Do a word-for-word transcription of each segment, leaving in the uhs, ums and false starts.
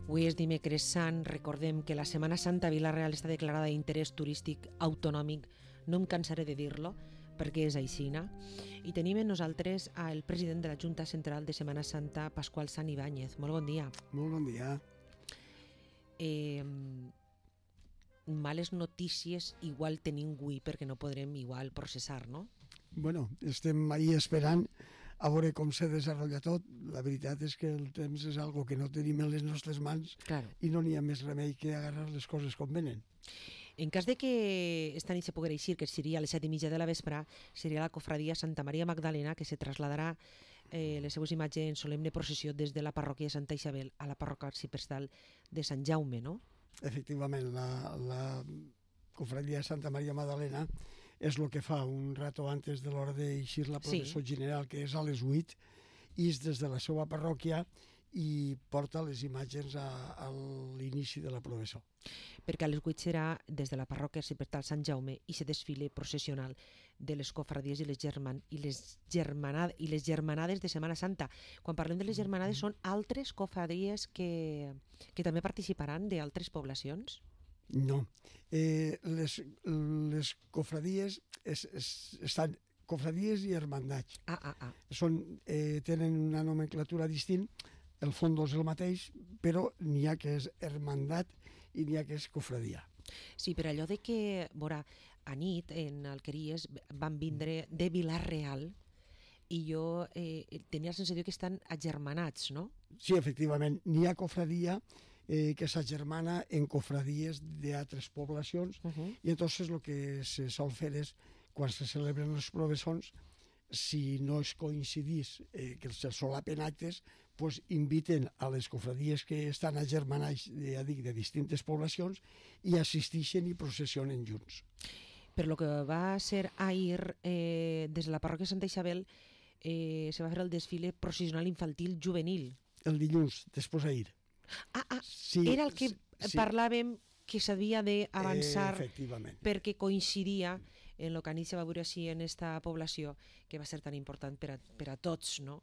Avui és dimecres sant, recordem que la Setmana Santa a Vila-real està declarada d'interès turístic autonòmic, no em cansaré de dir-lo, perquè és aixina, i tenim amb nosaltres el president de la Junta Central de Setmana Santa, Pasqual Sant Ibáñez. Molt bon dia. Molt bon dia. Eh, males notícies igual tenim avui perquè no podrem igual processar, no? Bueno, estem ahí esperant a veure com se desenvolupa tot. La veritat és que el temps és algo que no tenim en les nostres mans, claro, i no n'hi ha més remei que agarrar les coses com venen. En cas de que esta nit se poguera eixir, que seria a les set i mitja de la vespre, seria la cofradia Santa Maria Magdalena, que se trasladarà eh, les seues imatges en solemne processió des de la parròquia de Santa Isabel a la parròquia arxiprestal de Sant Jaume, no? Efectivament, la, la cofradia Santa Maria Magdalena és el que fa un rato antes de l'hora d'eixir la processó sí. general, que és a les vuit, i és des de la seva parròquia i porta les imatges a, a l'inici de la processó. Perquè a les vuit serà des de la parròquia arxiprestal Sant Jaume i se desfile processional de les cofradies i les, german, i les, germanad, i les germanades de Setmana Santa. Quan parlem de les germanades són altres cofradies que, que també participaran d'altres poblacions? No. Eh, les, les cofradies es, es, estan cofradies i hermandats. Ah, ah, ah. Són, eh, tenen una nomenclatura distint, el fons és el mateix, però n'hi ha que és hermandat i n'hi ha que és cofradia. Sí, per allò de que, veurà, a nit en Alqueries van vindre de Vila-real i jo eh, tenia la sensació que estan agermanats, no? Sí, efectivament, n'hi ha cofradia eh, que s'agermana en cofradies d'altres poblacions, uh -huh. i entonces el que se sol fer és, quan se celebren les processons, si no es coincidís eh, que se solapen actes, pues inviten a les cofradies que estan agermanats, ja dic, de distintes poblacions, i assistixen i processionen junts. Per lo que va ser ahir, eh, des de la parròquia Santa Isabel, eh, se va fer el desfile processional infantil juvenil. El dilluns, després ahir. Ah, ah, sí, era el que sí. Parlàvem que s'havia d'avançar eh, perquè coincidia en el que anit se va veure així en esta població, que va ser tan important per a, per a tots, no?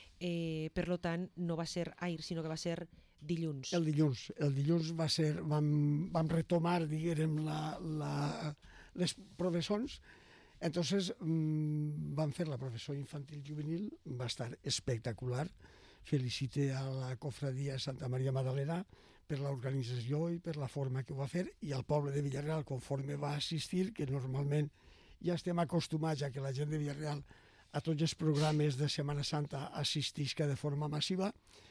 Eh, per lo tant, no va ser ahir, sinó que va ser dilluns. El dilluns. El dilluns va ser, vam, vam retomar, diguem, la, la, les processons. Entonces mmm, van fer la processó infantil juvenil, va estar espectacular. Felicite a la cofradia Santa Maria Magdalena per l'organització i per la forma que ho va fer, i al poble de Vila-real, conforme va assistir, que normalment ja estem acostumats a que la gent de Vila-real a tots els programes de Setmana Santa assistisca de forma massiva,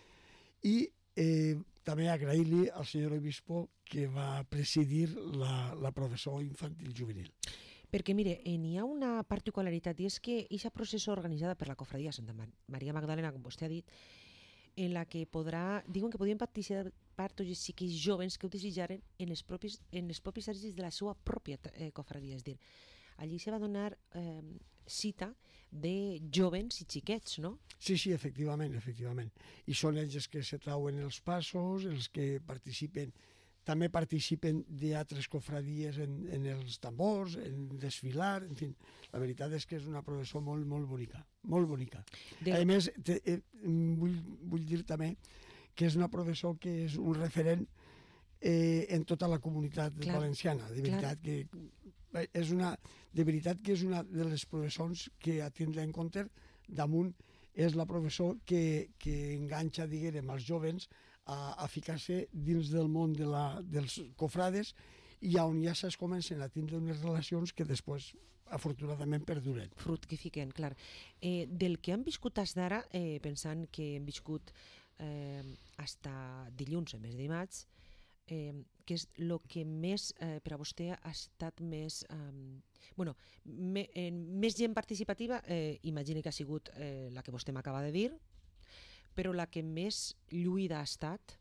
i eh, també agrair-li al senyor obispo que va presidir la, la processó infantil juvenil. Perquè, mire, n'hi ha una particularitat, i és que aquesta processó organitzada per la cofradia Santa Maria Magdalena, com vostè ha dit, en la que podrà, diuen que podien participar tots els xiquets jovens que ho desitjaren en els propis, en els propis exercicis de la seva pròpia eh, cofradia. És dir, allí se va donar eh, cita de jovens i xiquets, no? Sí, sí, efectivament, efectivament. I són ells els que se trauen els passos, els que participen, també participen d'altres cofradies en, en els tambors, en desfilar, en fi. La veritat és que és una processó molt, molt bonica, molt bonica. De... A més, te, eh, vull, vull dir també que és una processó que és un referent eh, en tota la comunitat clar, valenciana. De veritat, clar. que és una, de veritat que és una de les processons que a tindre en compte damunt és la processó que, que enganxa, diguem, els jovens a, a ficar-se dins del món de la, dels cofrades, i on ja es comencen a tindre unes relacions que després, afortunadament, perduren. Fructifiquen, clar. Eh, del que han viscut fins d'ara, eh, pensant que hem viscut eh, hasta dilluns, en mes de maig, eh, que és el que més, eh, per a vostè, ha estat més... Eh, bueno, me, eh, més gent participativa, eh, imagino que ha sigut eh, la que vostè m'acaba de dir, però la que més lluïda ha estat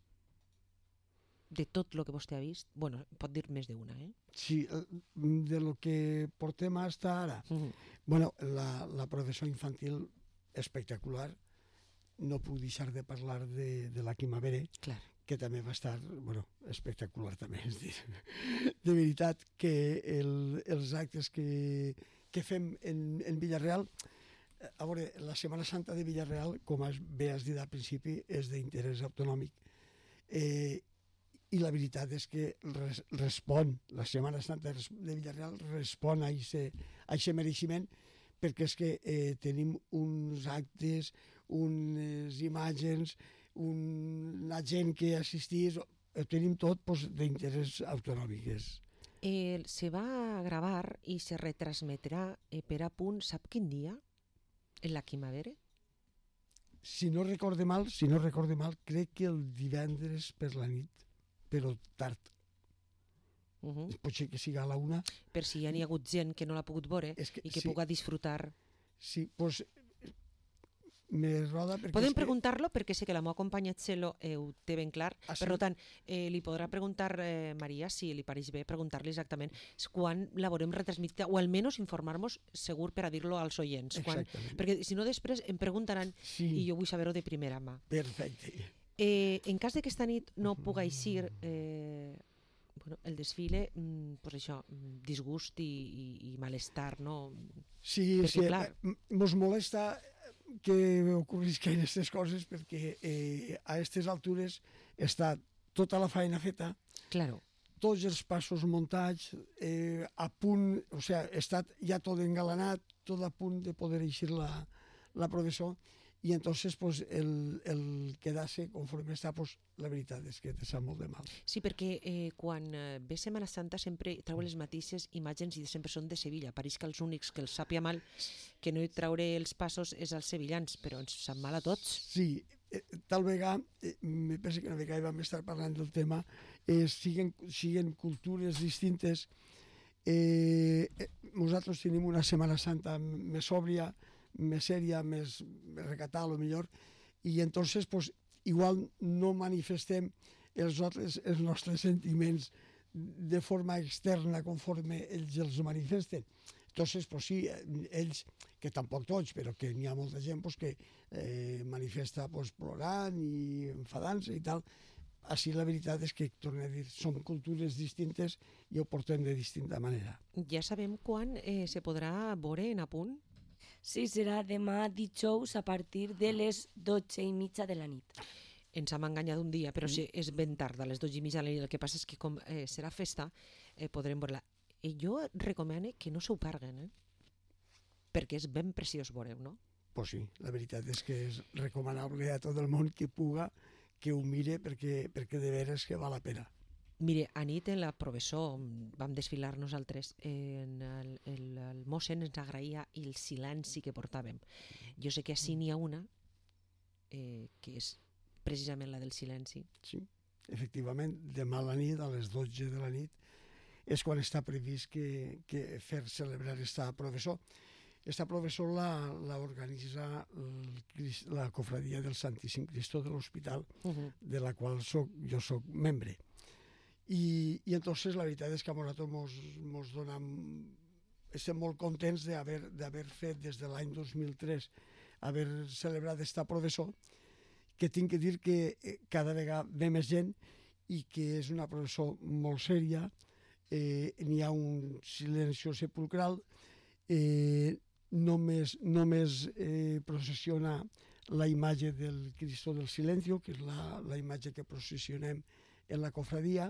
de tot el que vostè ha vist, bueno, pot dir més d'una, eh? Sí, de lo que portem hasta ara. Uh-huh. Bueno, la, la processó infantil espectacular. No puc deixar de parlar de, de la Quimavere, clar, que també va estar, bueno, espectacular també, és dir, de veritat que el, els actes que, que fem en, en Vila-real, a veure, la Setmana Santa de Vila-real, com bé has dit al principi, és d'interès autonòmic, Eh, I la veritat és que res, respon, la Setmana Santa de Villarreal respon a aquest mereixement, perquè és que eh, tenim uns actes, unes imatges, una gent que assistís, ho tenim tot pues, d'interès autonòmic. Eh, se va gravar i se retransmetrà eh, per a punt, sap quin dia? En la Quimavera? Si no recorde mal, si no recorde mal, crec que el divendres per la nit, però tard. Uh -huh. Pot ser que sigui a la una. Per si ja n'hi ha hagut gent que no l'ha pogut veure que, i que sí, puga disfrutar. Sí, doncs me roda perquè... Podem preguntar-lo, perquè sé que la meva companya Txelo eh, ho té ben clar. Ah, sí? Per tant, eh, li podrà preguntar eh, Maria, si li pareix bé, preguntar-li exactament quan la veurem retransmitida, o almenys informar-nos segur per a dir-lo als oients. Quan, perquè si no després em preguntaran sí, i jo vull saber-ho de primera mà. Perfecte. Eh, en cas de que esta nit no puga eixir eh, bueno, el desfile, mm, pues això, disgust i, i, i malestar, no? Sí, perquè, sí, clar, mos molesta que ocorrisquen aquestes coses perquè eh, a aquestes altures està tota la feina feta, claro, tots els passos muntats, eh, a punt, o sea, està ja tot engalanat, tot a punt de poder eixir la, la processó, i entonces pues, el, el quedar-se conforme està, pues, la veritat és que te sap molt de mal. Sí, perquè eh, quan ve Setmana Santa sempre trau les mateixes imatges i sempre són de Sevilla. Pareix que els únics que els sàpia mal que no hi traure els passos és als sevillans, però ens sap mal a tots. Sí, eh, tal vegada, eh, me penso que una vegada vam estar parlant del tema, eh, siguen, siguen cultures distintes. Eh, eh, nosaltres tenim una Setmana Santa més sòbria, més sèria, més, més recatada, a lo millor, i entonces pues, igual no manifestem els nostres, els nostres sentiments de forma externa conforme ells els manifesten. Entonces, pues sí, ells, que tampoc tots, però que n'hi ha molta gent pues, que eh, manifesta pues, plorant i enfadant-se i tal. Així la veritat és que, torno a dir, són cultures distintes i ho portem de distinta manera. Ja sabem quan eh, se podrà veure en Apunt? Sí, serà demà dijous a partir de les dotze i mitja de la nit. Ens hem enganyat un dia, però sí, és ben tard, a les dotze i mitja de la nit. El que passa és que com eh, serà festa, eh, podrem veure-la. I jo recomano que no s'ho paguen, eh? Perquè és ben preciós veure-ho, no? Pues sí, la veritat és que és recomanable a tot el món que puga que ho mire perquè, perquè de veres que val la pena. Mire, a nit en la professó vam desfilar nosaltres, en el, el, el mossèn ens agraïa el silenci que portàvem. Jo sé que així n'hi ha una eh, que és precisament la del silenci. Sí, efectivament, demà a la nit, a les dotze de la nit, és quan està previst que, que fer celebrar esta professó. Esta professó la, la organitza el, la cofradia del Santíssim Cristo de l'Hospital, uh-huh, de la qual soc, jo soc membre. I, i entonces la veritat és que a nosaltres mos, mos dona, estem molt contents d'haver fet des de l'any dos mil tres haver celebrat esta professó, que tinc que dir que cada vegada ve més gent i que és una professó molt sèria, eh, n'hi ha un silencio sepulcral, eh, només, només eh, processiona la imatge del Cristo del Silencio, que és la, la imatge que processionem en la cofradia,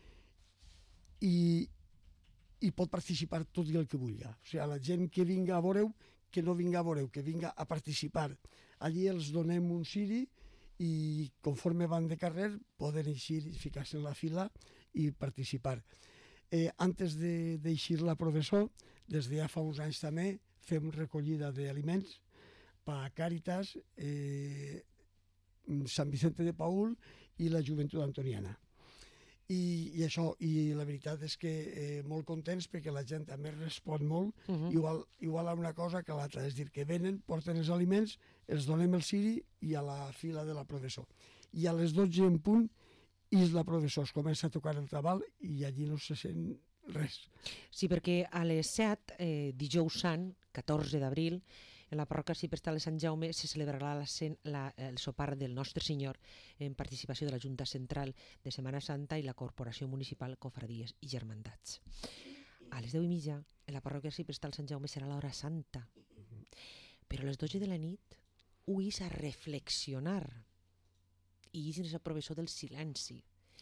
i, i pot participar tot el que vulgui. O sigui, la gent que vinga a veure-ho, que no vinga a veure-ho, que vinga a participar. Allí els donem un ciri i conforme van de carrer poden eixir i ficar-se en la fila i participar. Eh, antes d'eixir la professó, des de ja fa uns anys també, fem recollida d'aliments per a Càritas, eh, Sant Vicente de Paúl i la Joventut Antoniana. I, i això, i la veritat és que eh, molt contents perquè la gent també respon molt, uh-huh, igual, igual a una cosa que a l'altra, és dir, que venen, porten els aliments, els donem el ciri i a la fila de la professó. I a les dotze en punt és la professó, es comença a tocar el tabal i allí no se sent res. Sí, perquè a les set, eh, dijous sant, catorze d'abril, en la parròquia arxiprestal de Sant Jaume se celebrarà la, la, el sopar del Nostre Senyor en participació de la Junta Central de Setmana Santa i la Corporació Municipal Cofradies i Germandats. A les deu i mitja, en la parròquia arxiprestal Sant Jaume serà l'hora santa, però a les dotze de la nit ho és a reflexionar i és el professor del silenci.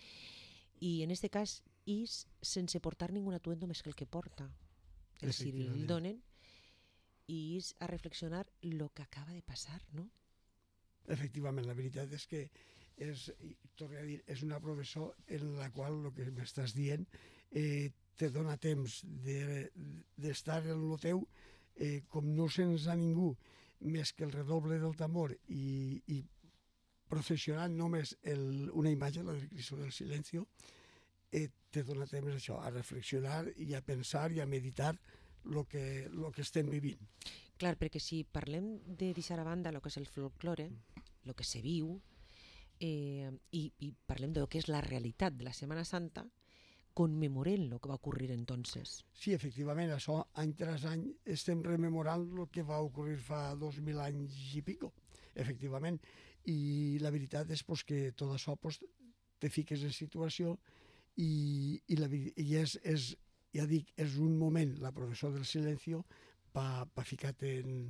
I en aquest cas és sense portar ningú atuendo més que el que porta. El Ciril el donen i és a reflexionar el que acaba de passar, no? Efectivament, la veritat és que és, torno a dir, és una professor en la qual el que m'estàs dient eh, te dona temps d'estar de, en el teu eh, com no sents a ningú més que el redoble del tambor i, i processionant només el, una imatge, la del Cristo del Silencio, eh, te dona temps això, a reflexionar i a pensar i a meditar el que, lo que estem vivint. Clar, perquè si parlem de deixar a banda el que és el folklore, el que se viu, eh, i, i parlem de lo que és la realitat de la Setmana Santa, conmemorem el que va ocurrir entonces. Sí, efectivament, això any tras any estem rememorant el que va ocurrir fa dos mil anys i pico, efectivament. I la veritat és pues, que tot això pues, te fiques en situació i, i, la, i és, és, ja dic, és un moment, la professor del silencio, per pa ficar-te en,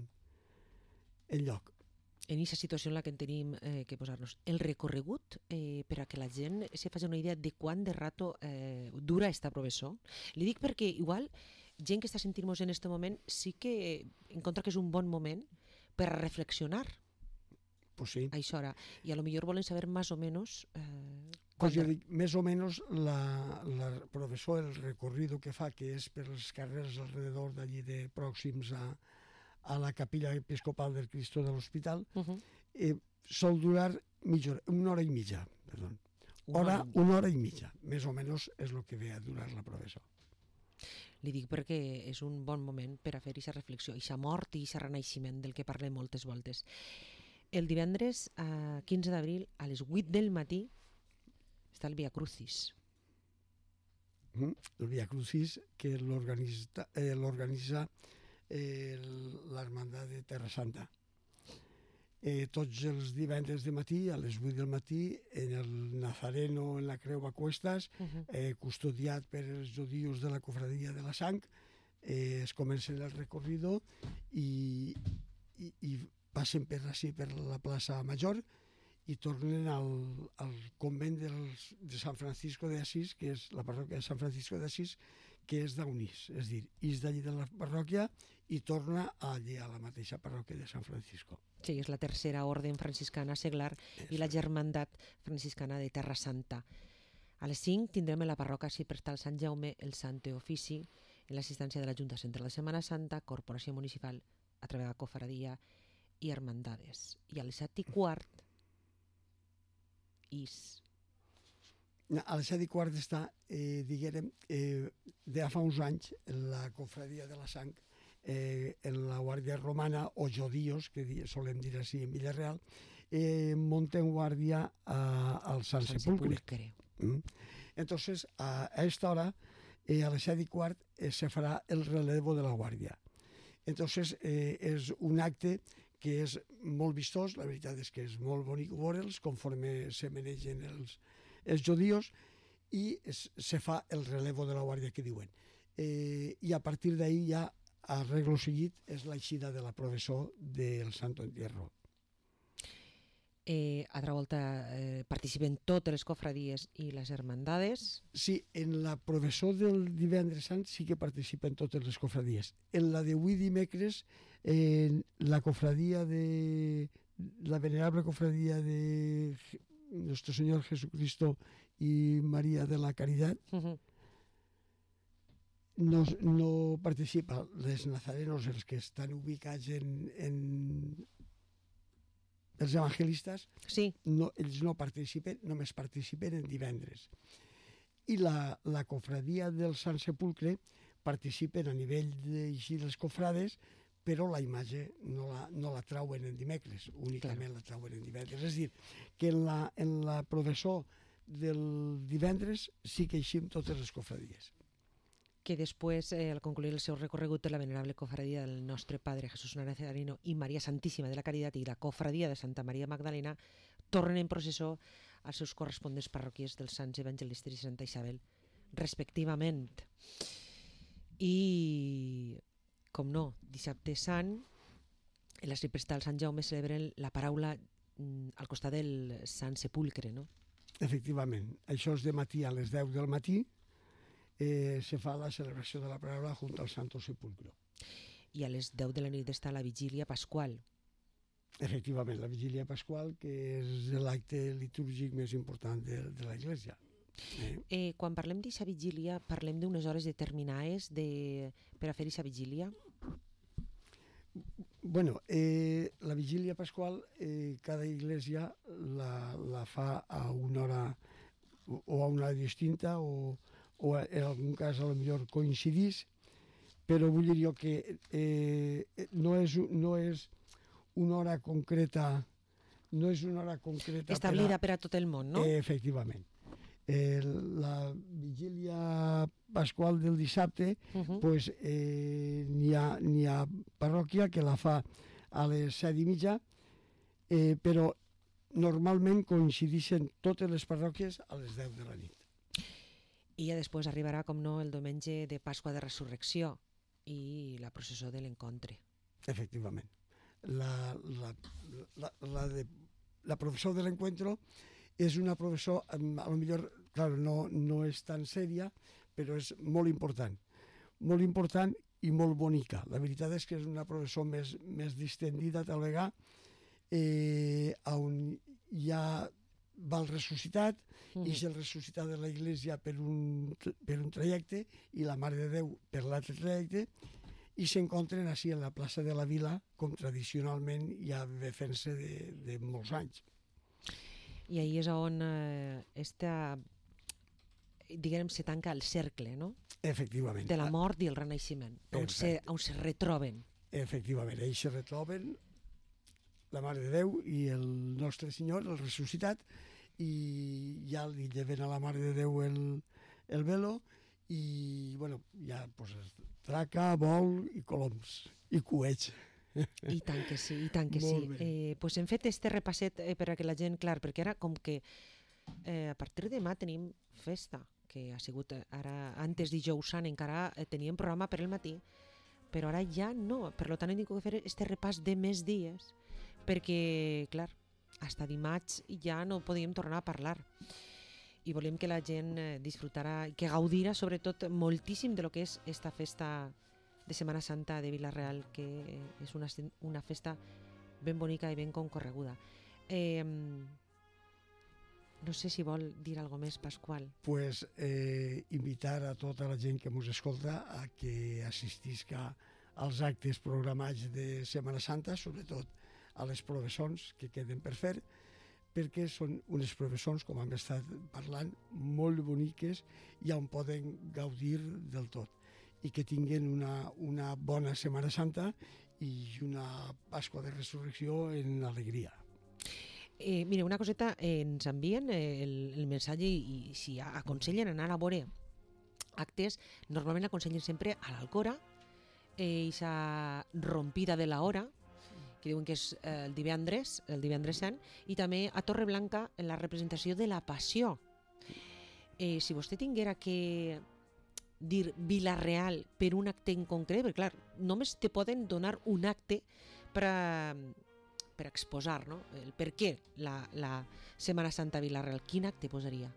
en lloc. En aquesta situació en la que tenim eh, que posar-nos. El recorregut, eh, per a que la gent se faci una idea de quant de rato eh, dura esta professor. Li dic perquè igual gent que està sentint-nos en aquest moment sí que encontra que és un bon moment per a reflexionar. Pues sí. A això hora. I a lo millor volen saber més o menys... Eh, pues jo dic, més o menys la, la professor, el recorrido que fa, que és per els carrers alrededor d'allí de pròxims a a la capilla episcopal del Cristo de l'Hospital, uh -huh. eh, sol durar mitja hora, una hora i mitja, perdó. Hora, una hora i mitja, més o menys és el que ve a durar la professor. Li dic perquè és un bon moment per a fer aquesta reflexió, aquesta mort i aquest renaixement del que parlem moltes voltes. El divendres, a quinze d'abril, a les vuit del matí, està el Via Crucis. Mm, el Via Crucis, que l'organitza eh, l'organitza Eh, l'Hermandad de Terra Santa. Eh, tots els divendres de matí, a les vuit del matí, en el Nazareno, en la Creu a Cuestas, uh-huh. eh, custodiat per els judíos de la Cofradia de la Sang, eh, es comença el recorrido i, i, i passen per, així, per la plaça Major i tornen al, al convent dels, de Sant Francisco de Asís, que és la parròquia de Sant Francisco de Asís, que és d'Unís, és a dir, és d'allí de la parròquia i torna allí a la mateixa parròquia de Sant Francisco. Sí, és la tercera orden franciscana seglar i la germandat franciscana de Terra Santa. A les cinc tindrem a la parròquia Ciprestal Sant Jaume el Sant Teofici en l'assistència de la Junta Central de Setmana Santa, Corporació Municipal, a través de la Cofradia i Hermandades. I a les set i quart is... A les set i quart està, eh, diguem, eh, de fa uns anys, la Cofradia de la Sang, eh, en la Guàrdia Romana, o Jodíos, que di, solem dir així en Villarreal, eh, monten guàrdia a, al Sant, Sant Sepulcre. Sepulcre. Mm. Entonces, a, a esta hora, eh, a les set i quart, eh, se farà el relevo de la guàrdia. Entonces, eh, és un acte que és molt vistós, la veritat és que és molt bonic veure'ls conforme se manegen els els judíos i es, se fa el relevo de la guàrdia que diuen. Eh, I a partir d'ahí ja arreglo seguit és l'eixida de la professor del Santo Entierro. Eh, altra volta eh, participen totes les cofradies i les hermandades? Sí, en la professor del divendres sant sí que participen totes les cofradies. En la d'avui dimecres, eh, la cofradia de... la venerable cofradia de Nuestro Señor Jesucristo y María de la Caridad, uh-huh. no, no participa. Els nazarenos, els que estan ubicats en, en els evangelistes, sí. no, ells no participen, només participen en divendres. I la, la cofradia del Sant Sepulcre participen a nivell d'eixir les cofrades, però la imatge no la, no la trauen en dimecres, únicament la trauen en divendres. És a dir, que en la, en la professor del divendres sí que eixim totes les cofradies. Que després, eh, al concluir el seu recorregut de la venerable cofradia del nostre Padre Jesús Nazareno i Maria Santíssima de la Caritat i la cofradia de Santa Maria Magdalena tornen en processó als seus corresponents parroquies dels Sants Evangelistes i Santa Isabel, respectivament. I... com no, dissabte sant, en la Ciprestal Sant Jaume celebren la paraula al costat del Sant Sepulcre, no? Efectivament. Això és de matí a les deu del matí, eh, se fa la celebració de la paraula junto al Santo Sepulcro. I a les deu de la nit està la vigília pasqual. Efectivament, la vigília pasqual, que és l'acte litúrgic més important de, de la Iglesia. Eh? Eh, quan parlem d'aquesta vigília, parlem d'unes hores determinades de... per a fer aquesta vigília? Bueno, eh, la vigília pasqual, eh, cada iglesia la, la fa a una hora o a una hora distinta o, o en algun cas a lo millor coincidís, però vull dir jo que eh, no, és, no és una hora concreta, no és una hora concreta establida per a, per a tot el món, no? Eh, efectivament. Eh, la vigília pasqual del dissabte, Uh -huh. pues, eh, n'hi ha, n'hi ha parròquia que la fa a les set i mitja, eh, però normalment coincideixen totes les parròquies a les deu de la nit. I ja després arribarà, com no, el diumenge de Pasqua de Resurrecció i la processó de l'encontre. Efectivament. La, la, la, la, de, la processó de l'encuentro és una processó, a lo millor, claro, no, no és tan sèria, però és molt important. Molt important i molt bonica. La veritat és que és una processó més, més distendida, tal vegada, eh, on ja va el ressuscitat, Mm. i és el ressuscitat de la Iglesia per un, per un trajecte i la Mare de Déu per l'altre trajecte, i s'encontren així en la plaça de la Vila, com tradicionalment ja ve fent-se de, de molts anys. I ahir és on eh, esta, diguem, se tanca el cercle, no? Efectivament. De la mort i el renaixement, on se, on se retroben. Efectivament, ells se retroben la Mare de Déu i el nostre Senyor, el ressuscitat, i ja li lleven a la Mare de Déu el, el velo, i bueno, ja pues, traca, vol i coloms, i coets. I tant que sí, i tant que Molt sí. bé. Eh, pues hem fet este repasset eh, per a que la gent, clar, perquè ara com que eh, a partir de demà tenim festa, que ha sigut eh, ara, antes dijous sant encara eh, teníem programa per el matí, però ara ja no, per tant hem tingut que fer este repàs de més dies, perquè, clar, hasta dimarts ja no podíem tornar a parlar. I volem que la gent eh, disfrutarà, que gaudirà sobretot moltíssim de lo que és esta festa de Setmana Santa de Vila-real, que és una, una festa ben bonica i ben concorreguda. Eh, no sé si vol dir alguna més, Pasqual. Pues, eh, invitar a tota la gent que ens escolta a que assistisca als actes programats de Setmana Santa, sobretot a les professons que queden per fer, perquè són unes professons, com hem estat parlant, molt boniques i on poden gaudir del tot, i que tinguin una, una bona Setmana Santa i una Pasqua de Resurrecció en alegria. Eh, mira, una coseta, eh, ens envien eh, el, el missatge i, i si aconsellen anar a veure actes, normalment aconsellen sempre a l'Alcora, eh, aquesta rompida de la hora, que diuen que és eh, el divendres, el divendres sant, i també a Torreblanca en la representació de la Passió. Eh, si vostè tinguera que dir Vila-real per un acte en concret, perquè clar, només te poden donar un acte per a, per a exposar, no? El per què la, la Setmana Santa a Vila-real. Quin acte posaria?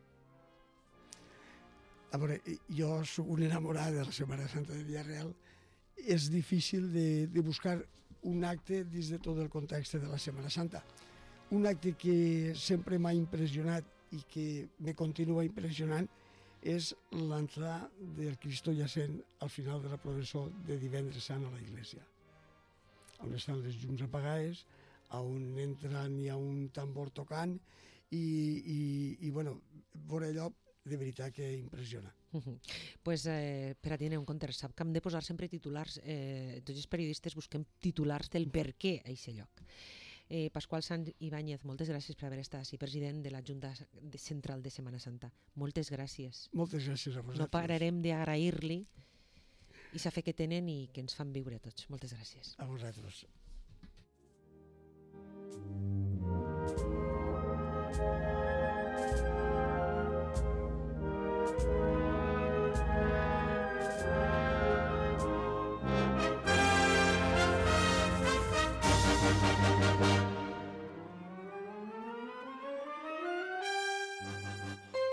A veure, jo soc un enamorat de la Setmana Santa de Vila-real. És difícil de, de buscar un acte dins de tot el context de la Setmana Santa. Un acte que sempre m'ha impressionat i que me continua impressionant és l'entrada del Cristo Jacent al final de la processó de divendres sant a la Iglesia, on estan les llums apagades, on entra n'hi ha un tambor tocant i, i, i bueno, veure allò de veritat que impressiona. Uh -huh. pues, eh, per a tenir en compte, sap que hem de posar sempre titulars, eh, tots els periodistes busquem titulars del per què a aquest lloc. Eh, Pasqual Sanz Ibáñez, moltes gràcies per haver estat així, president de la Junta Central de Setmana Santa. Moltes gràcies. Moltes gràcies a vosaltres. No pararem d'agrair-li i la fe que tenen i que ens fan viure a tots. Moltes gràcies. A vosaltres.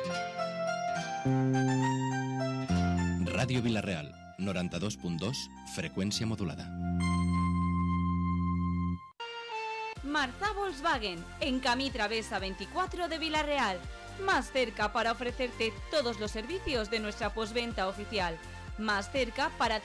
Ràdio Vila-real, noranta-dos punt dos, freqüència modulada. Marza Volkswagen, en Camí Travesa veinticuatro de Vila-real. Más cerca para ofrecerte todos los servicios de nuestra postventa oficial. Más cerca para